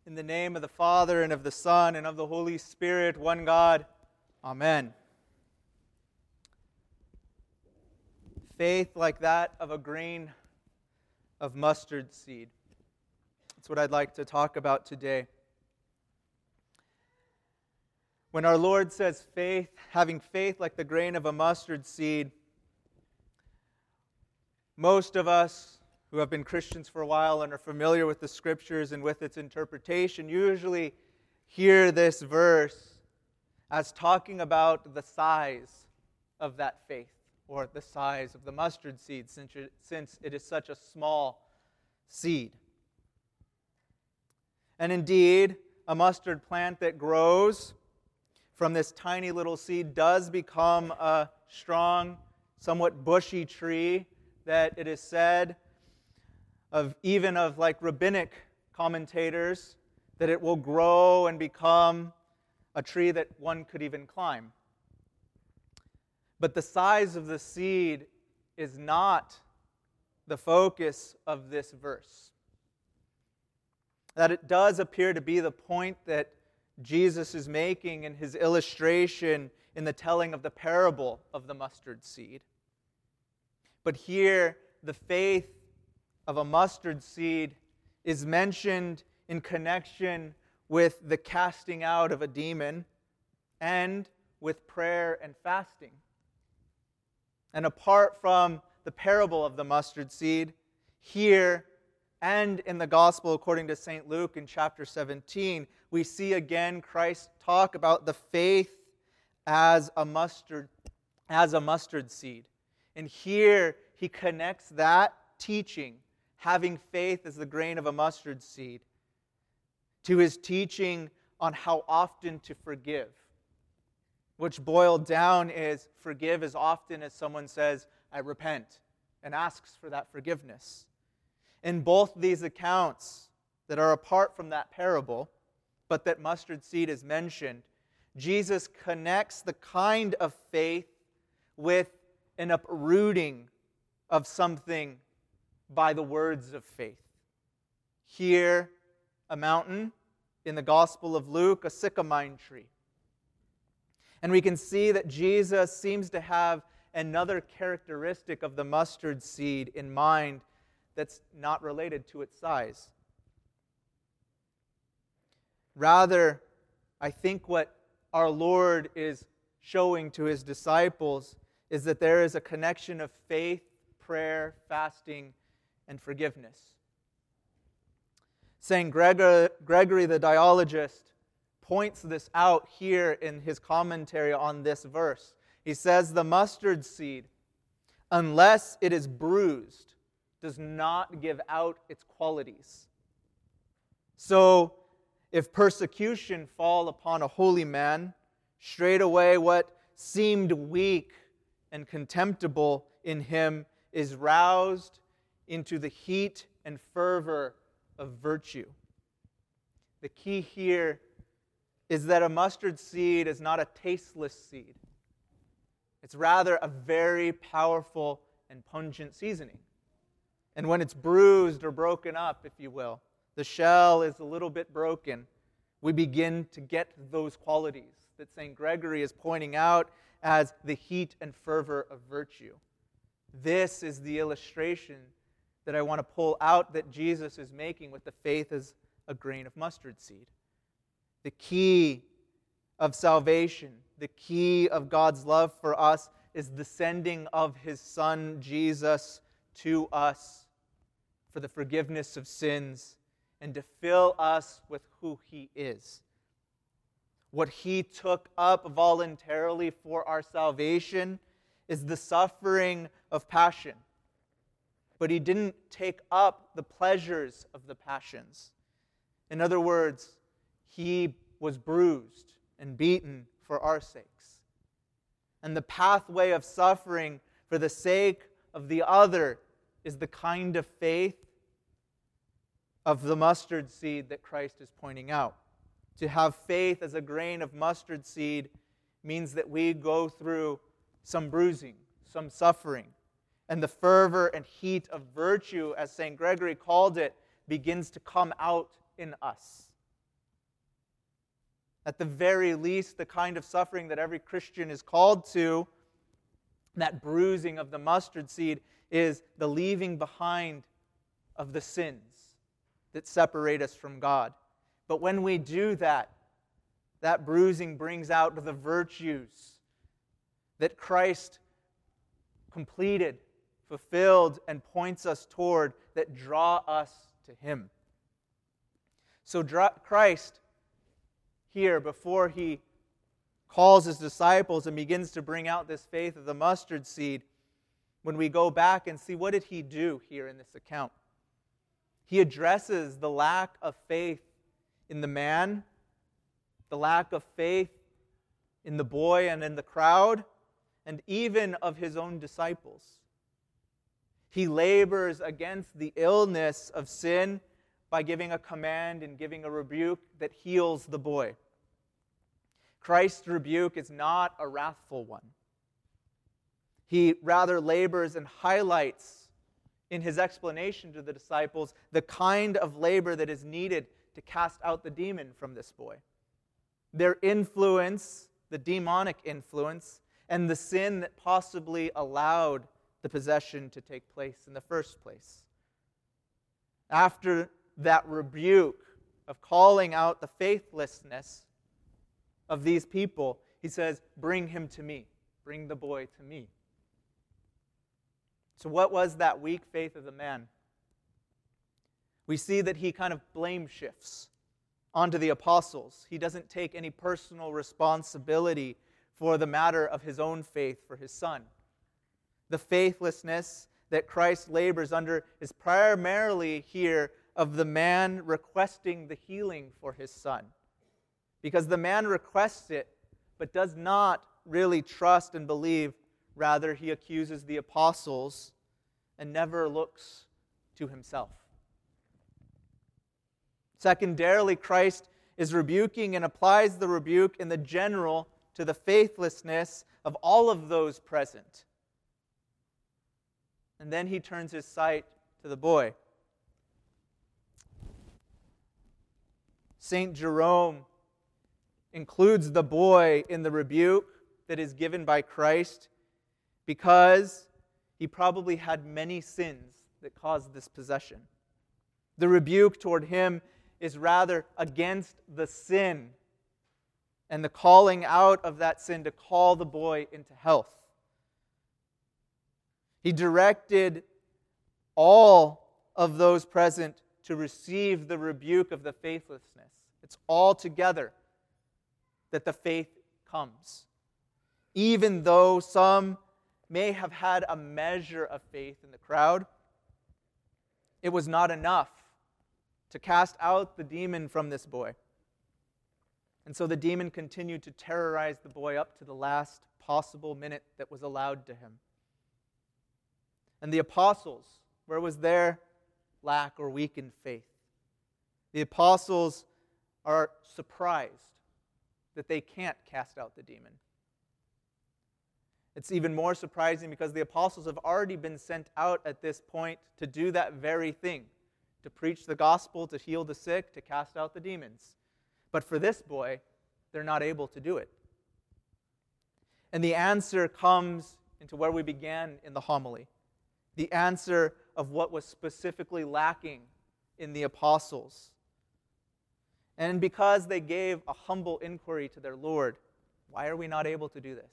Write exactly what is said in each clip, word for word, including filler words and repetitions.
In the name of the Father, and of the Son, and of the Holy Spirit, one God. Amen. Faith like that of a grain of mustard seed. That's what I'd like to talk about today. When our Lord says faith, having faith like the grain of a mustard seed, most of us who have been Christians for a while and are familiar with the Scriptures and with its interpretation usually hear this verse as talking about the size of that faith, or the size of the mustard seed, since it, since it is such a small seed. And indeed, a mustard plant that grows from this tiny little seed does become a strong, somewhat bushy tree that it is said of even of like rabbinic commentators that it will grow and become a tree that one could even climb. But the size of the seed is not the focus of this verse. That it does appear to be the point that Jesus is making in his illustration in the telling of the parable of the mustard seed. But here, the faith of a mustard seed is mentioned in connection with the casting out of a demon and with prayer and fasting. And apart from the parable of the mustard seed, here and in the Gospel according to Saint Luke in chapter seventeen, we see again Christ talk about the faith as a mustard, as a mustard seed. And here he connects that teaching, having faith as the grain of a mustard seed, to his teaching on how often to forgive, which boiled down is forgive as often as someone says, I repent, and asks for that forgiveness. In both these accounts that are apart from that parable, but that mustard seed is mentioned, Jesus connects the kind of faith with an uprooting of something by the words of faith. Here, a mountain. In the Gospel of Luke, a sycamore tree. And we can see that Jesus seems to have another characteristic of the mustard seed in mind that's not related to its size. Rather, I think what our Lord is showing to his disciples is that there is a connection of faith, prayer, fasting, and forgiveness. Saint Gregor, Gregory the Dialogist points this out here in his commentary on this verse. He says, the mustard seed, unless it is bruised, does not give out its qualities. So, if persecution fall upon a holy man, straightway what seemed weak and contemptible in him is roused into the heat and fervor of virtue. The key here is that a mustard seed is not a tasteless seed. It's rather a very powerful and pungent seasoning. And when it's bruised or broken up, if you will, the shell is a little bit broken, we begin to get those qualities that Saint Gregory is pointing out as the heat and fervor of virtue. This is the illustration that I want to pull out that Jesus is making with the faith as a grain of mustard seed. The key of salvation, the key of God's love for us is the sending of his Son Jesus to us for the forgiveness of sins and to fill us with who he is. What he took up voluntarily for our salvation is the suffering of passion. But he didn't take up the pleasures of the passions. In other words, he was bruised and beaten for our sakes. And the pathway of suffering for the sake of the other is the kind of faith of the mustard seed that Christ is pointing out. To have faith as a grain of mustard seed means that we go through some bruising, some suffering. And the fervor and heat of virtue, as Saint Gregory called it, begins to come out in us. At the very least, the kind of suffering that every Christian is called to, that bruising of the mustard seed, is the leaving behind of the sins that separate us from God. But when we do that, that bruising brings out the virtues that Christ completed, fulfilled, and points us toward, that draw us to Him. So Christ, here, before He calls His disciples and begins to bring out this faith of the mustard seed, when we go back and see what did He do here in this account, He addresses the lack of faith in the man, the lack of faith in the boy and in the crowd, and even of His own disciples. He labors against the illness of sin by giving a command and giving a rebuke that heals the boy. Christ's rebuke is not a wrathful one. He rather labors and highlights in His explanation to the disciples the kind of labor that is needed to cast out the demon from this boy. Their influence, the demonic influence, and the sin that possibly allowed the possession to take place in the first place. After that rebuke of calling out the faithlessness of these people, He says, "Bring him to me. Bring the boy to me." So what was that weak faith of the man? We see that he kind of blame shifts onto the apostles. He doesn't take any personal responsibility for the matter of his own faith for his son. The faithlessness that Christ labors under is primarily here of the man requesting the healing for his son. Because the man requests it, but does not really trust and believe. Rather, he accuses the apostles and never looks to himself. Secondarily, Christ is rebuking and applies the rebuke in the general to the faithlessness of all of those present. And then He turns His sight to the boy. Saint Jerome includes the boy in the rebuke that is given by Christ because he probably had many sins that caused this possession. The rebuke toward him is rather against the sin and the calling out of that sin to call the boy into health. He directed all of those present to receive the rebuke of the faithlessness. It's all together that the faith comes. Even though some may have had a measure of faith in the crowd, it was not enough to cast out the demon from this boy. And so the demon continued to terrorize the boy up to the last possible minute that was allowed to him. And the apostles, where was their lack or weakened faith? The apostles are surprised that they can't cast out the demon. It's even more surprising because the apostles have already been sent out at this point to do that very thing, to preach the gospel, to heal the sick, to cast out the demons. But for this boy, they're not able to do it. And the answer comes into where we began in the homily. The answer of what was specifically lacking in the apostles. And because they gave a humble inquiry to their Lord, why are we not able to do this?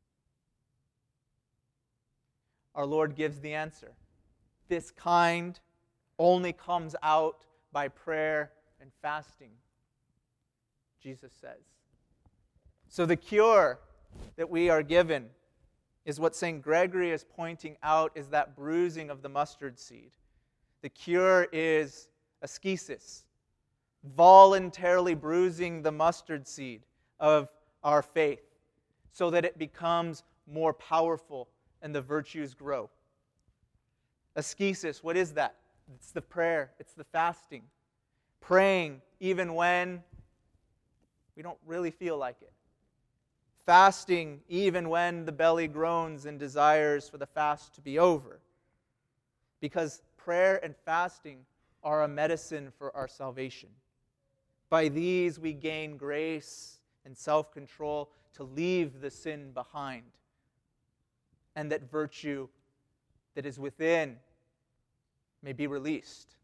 Our Lord gives the answer. This kind only comes out by prayer and fasting, Jesus says. So the cure that we are given is what Saint Gregory is pointing out, is that bruising of the mustard seed. The cure is ascesis, voluntarily bruising the mustard seed of our faith so that it becomes more powerful and the virtues grow. Ascesis, what is that? It's the prayer, it's the fasting. Praying even when we don't really feel like it. Fasting even when the belly groans and desires for the fast to be over. Because prayer and fasting are a medicine for our salvation. By these we gain grace and self-control to leave the sin behind, and that virtue that is within may be released.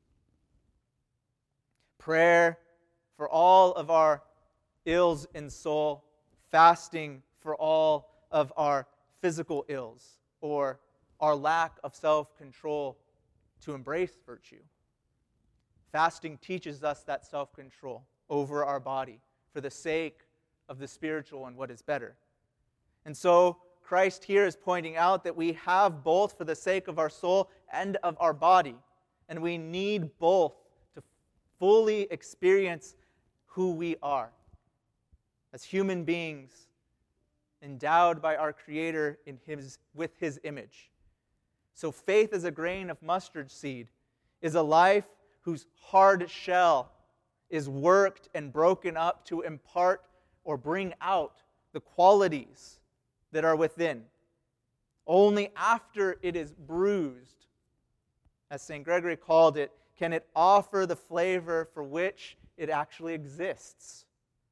Prayer for all of our ills in soul, fasting for all of our physical ills, or our lack of self-control to embrace virtue. Fasting teaches us that self-control over our body for the sake of the spiritual and what is better. And so Christ here is pointing out that we have both for the sake of our soul and of our body, and we need both to fully experience who we are as human beings endowed by our Creator in his, with His image. So faith as a grain of mustard seed is a life whose hard shell is worked and broken up to impart or bring out the qualities that are within. Only after it is bruised, as Saint Gregory called it, can it offer the flavor for which it actually exists.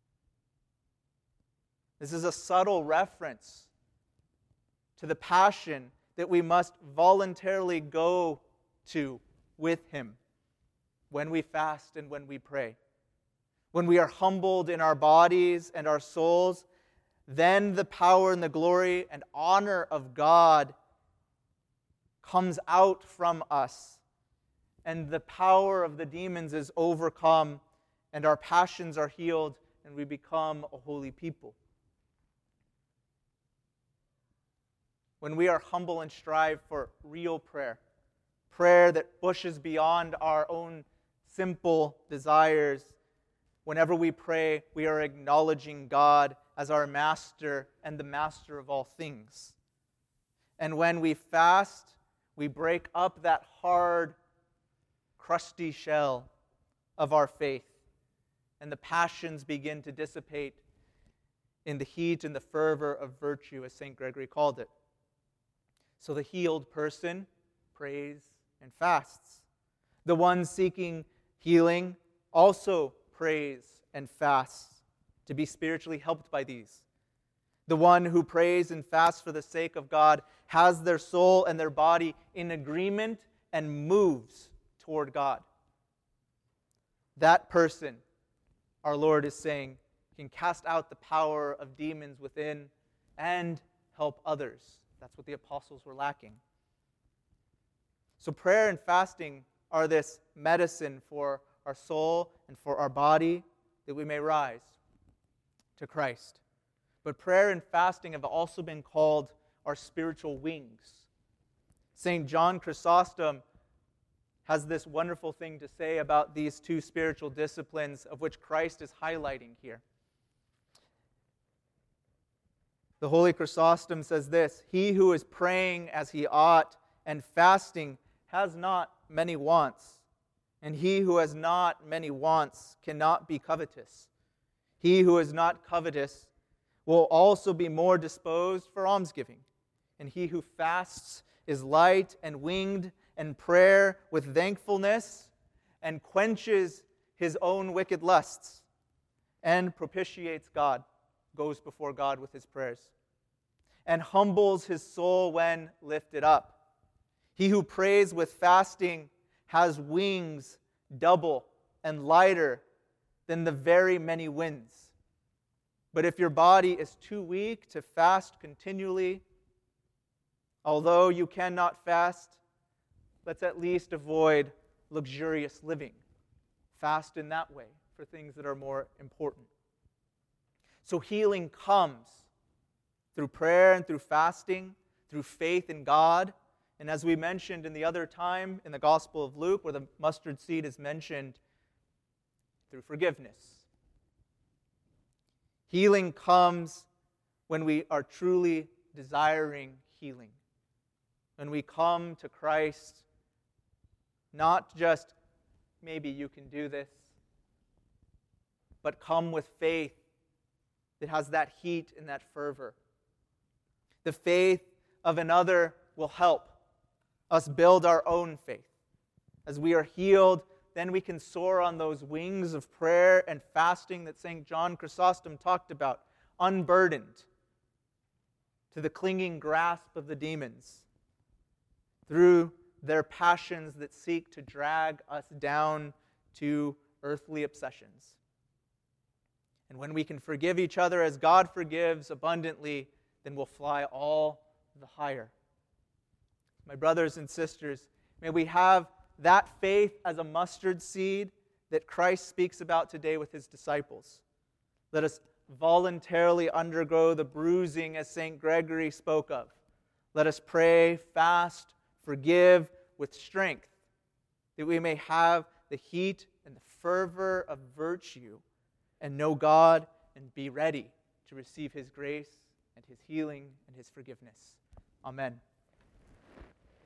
This is a subtle reference to the passion that we must voluntarily go to with Him when we fast and when we pray. When we are humbled in our bodies and our souls, then the power and the glory and honor of God comes out from us, and the power of the demons is overcome, and our passions are healed, and we become a holy people. When we are humble and strive for real prayer, prayer that pushes beyond our own simple desires, whenever we pray, we are acknowledging God as our master and the master of all things. And when we fast, we break up that hard, crusty shell of our faith, and the passions begin to dissipate in the heat and the fervor of virtue, as Saint Gregory called it. So the healed person prays and fasts. The one seeking healing also prays and fasts to be spiritually helped by these. The one who prays and fasts for the sake of God has their soul and their body in agreement and moves toward God. That person, our Lord is saying, can cast out the power of demons within and help others. That's what the apostles were lacking. So prayer and fasting are this medicine for our soul and for our body, that we may rise to Christ. But prayer and fasting have also been called our spiritual wings. Saint John Chrysostom has this wonderful thing to say about these two spiritual disciplines of which Christ is highlighting here. The Holy Chrysostom says this: "He who is praying as he ought and fasting has not many wants, and he who has not many wants cannot be covetous. He who is not covetous will also be more disposed for almsgiving, and he who fasts is light and winged and prayer with thankfulness, and quenches his own wicked lusts, and propitiates God," goes before God with his prayers, "and humbles his soul when lifted up. He who prays with fasting has wings double and lighter than the very many winds. But if your body is too weak to fast continually, although you cannot fast, let's at least avoid luxurious living. Fast in that way for things that are more important." So healing comes through prayer and through fasting, through faith in God. And as we mentioned in the other time in the Gospel of Luke, where the mustard seed is mentioned, through forgiveness. Healing comes when we are truly desiring healing. When we come to Christ, not just, maybe you can do this, but come with faith that has that heat and that fervor. The faith of another will help us build our own faith. As we are healed, then we can soar on those wings of prayer and fasting that Saint John Chrysostom talked about, unburdened to the clinging grasp of the demons through their passions that seek to drag us down to earthly obsessions. And when we can forgive each other as God forgives abundantly, then we'll fly all the higher. My brothers and sisters, may we have that faith as a mustard seed that Christ speaks about today with his disciples. Let us voluntarily undergo the bruising as Saint Gregory spoke of. Let us pray, fast, forgive with strength, that we may have the heat and the fervor of virtue and know God and be ready to receive his grace and his healing and his forgiveness. Amen.